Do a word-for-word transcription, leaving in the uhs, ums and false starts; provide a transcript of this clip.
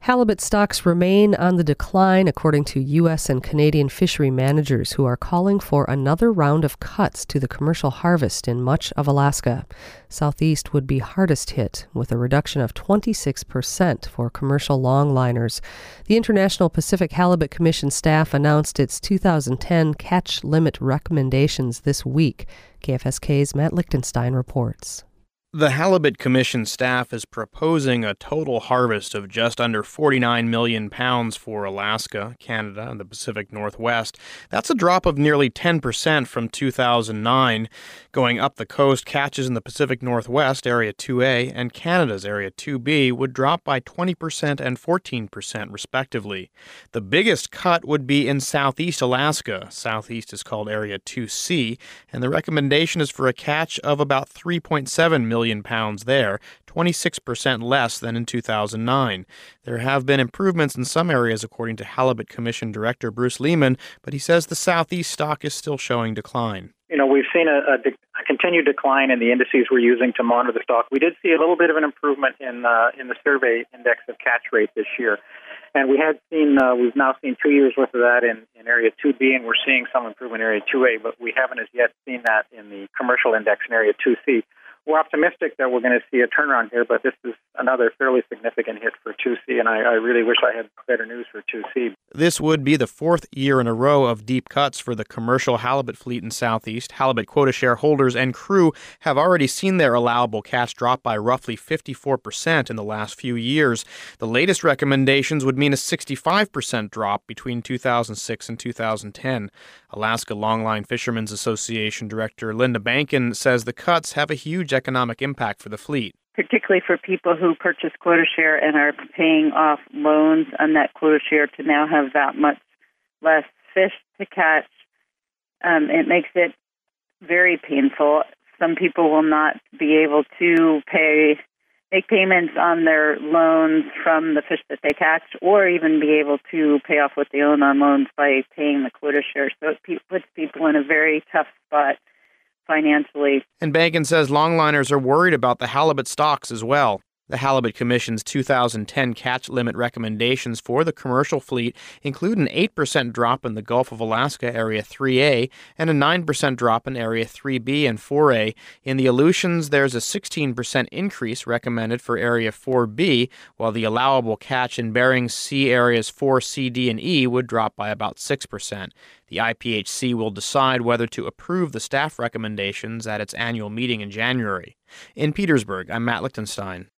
Halibut stocks remain on the decline, according to U S and Canadian fishery managers who are calling for another round of cuts to the commercial harvest in much of Alaska. Southeast would be hardest hit, with a reduction of twenty-six percent for commercial longliners. The International Pacific Halibut Commission staff announced its two thousand ten catch limit recommendations this week. K F S K's Matt Lichtenstein reports. The Halibut Commission staff is proposing a total harvest of just under forty-nine million pounds for Alaska, Canada, and the Pacific Northwest. That's a drop of nearly ten percent from two thousand nine. Going up the coast, catches in the Pacific Northwest, Area two A, and Canada's Area two B would drop by twenty percent and fourteen percent, respectively. The biggest cut would be in Southeast Alaska. Southeast is called Area two C, and the recommendation is for a catch of about three point seven million pounds there, twenty-six percent less than in two thousand nine. There have been improvements in some areas, according to Halibut Commission Director Bruce Lehman, but he says the Southeast stock is still showing decline. You know, we've seen a, a, de- a continued decline in the indices we're using to monitor the stock. We did see a little bit of an improvement in uh, in the survey index of catch rate this year. And we had seen, uh, we've now seen two years worth of that in, in Area two B, and we're seeing some improvement in Area two A, but we haven't as yet seen that in the commercial index in Area two C. We're optimistic that we're going to see a turnaround here, but this is another fairly significant hit for two C, and I, I really wish I had better news for two C. This would be the fourth year in a row of deep cuts for the commercial halibut fleet in Southeast. Halibut quota share holders and crew have already seen their allowable catch drop by roughly fifty-four percent in the last few years. The latest recommendations would mean a sixty-five percent drop between two thousand six and two thousand ten. Alaska Longline Fishermen's Association Director Linda Bankin says the cuts have a huge economic impact for the fleet. Particularly for people who purchase quota share and are paying off loans on that quota share to now have that much less fish to catch. Um, it makes it very painful. Some people will not be able to pay make payments on their loans from the fish that they catch, or even be able to pay off what they own on loans by paying the quota share. So it pe- puts people in a very tough spot financially. And Bankin says longliners are worried about the halibut stocks as well. The Halibut Commission's two thousand ten catch limit recommendations for the commercial fleet include an eight percent drop in the Gulf of Alaska Area three A and a nine percent drop in Area three B and four A. In the Aleutians, there's a sixteen percent increase recommended for Area four B, while the allowable catch in Bering Sea Areas four C, D, and E would drop by about six percent. The I P H C will decide whether to approve the staff recommendations at its annual meeting in January. In Petersburg, I'm Matt Lichtenstein.